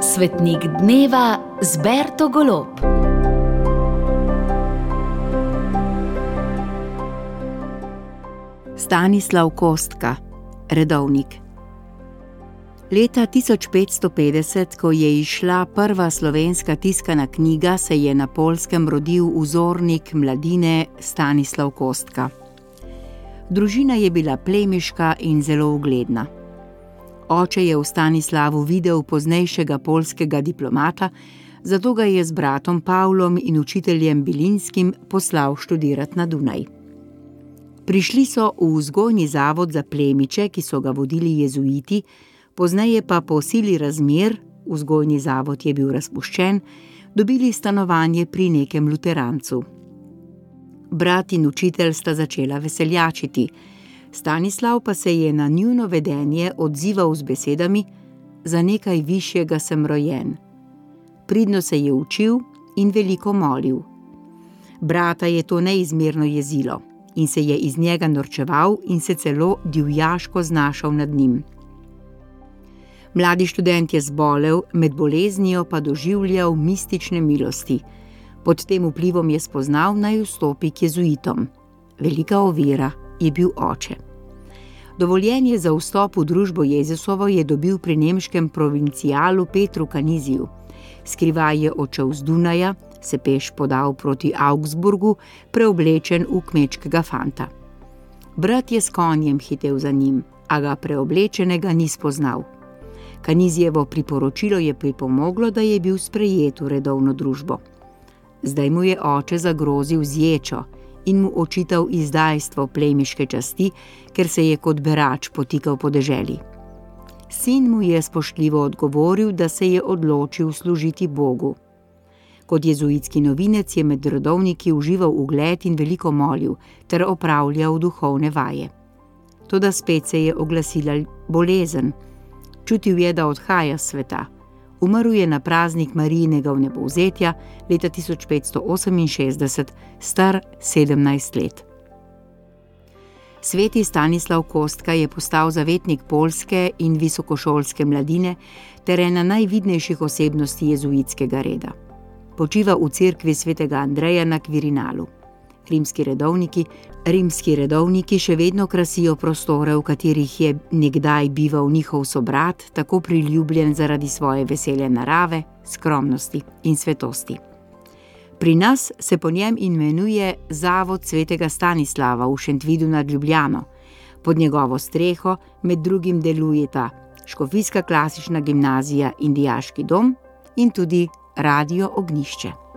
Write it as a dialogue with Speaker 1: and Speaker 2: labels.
Speaker 1: Svetnik dneva z Berto Golob.
Speaker 2: Stanislav Kostka, redovnik. Leta 1550, ko je izšla prva slovenska tiskana knjiga, se je na Poljskem rodil vzornik mladine Stanislav Kostka. Družina je bila plemiška in zelo ugledna. Oče je v Stanislavu videl poznejšega poljskega diplomata, zato ga je z bratom Pavlom in učiteljem Bilinskim poslal študirati na Dunaj. Prišli so v vzgojni zavod za plemiče, ki so ga vodili jezuiti, pozneje pa po sili razmer, vzgojni zavod je bil razpuščen, dobili stanovanje pri nekem luterancu. Brat in učitelj sta začela veseljačiti, Stanislav pa se je na njuno vedenje odzival z besedami: "Za nekaj višjega sem rojen." Pridno se je učil in veliko molil. Brata je to neizmerno jezilo in se je iz njega norčeval in se celo divjaško znašal nad njim. Mladi študent je zbolel, med boleznijo pa doživljal mistične milosti. Pod tem vplivom je spoznal, naj vstopi k jezuitom. Velika ovira je bil oče. Dovoljenje za vstop v družbo Jezusovo je dobil pri nemškem provincialu Petru Canisiu. Skrivaj je odšel z Dunaja, se peš podal proti Augsburgu, preoblečen v kmečkega fanta. Brat je s konjem hitel za njim, a ga preoblečenega ni spoznal. Canisijevo priporočilo je pripomoglo, da je bil sprejet v redovno družbo. Zdaj mu je oče zagrozil z ječo in mu očital izdajstvo plemiške časti, ker se je kot berač potikal po deželi. Sin mu je spoštljivo odgovoril, da se je odločil služiti Bogu. Kot jezuitski novinec je med redovniki užival ugled in veliko molil ter opravljal duhovne vaje. Toda spet se je oglasila bolezen. Čutil je, da odhaja s sveta. Umrl je na praznik Marijinega vnebovzetja leta 1568, star 17 let. Sveti Stanislav Kostka je postal zavetnik poljske in visokošolske mladine ter ena najvidnejših osebnosti jezuitskega reda. Počiva v cerkvi svetega Andreja na Kvirinalu. Rimski redovniki še vedno krasijo prostore, v katerih je nekdaj bival njihov sobrat, tako priljubljen zaradi svoje vesele narave, skromnosti in svetosti. Pri nas se po njem imenuje Zavod svetega Stanislava v Šentvidu nad Ljubljano. Pod njegovo streho med drugim delujeta Škofijska klasična gimnazija in dijaški dom in tudi Radio Ognjišče.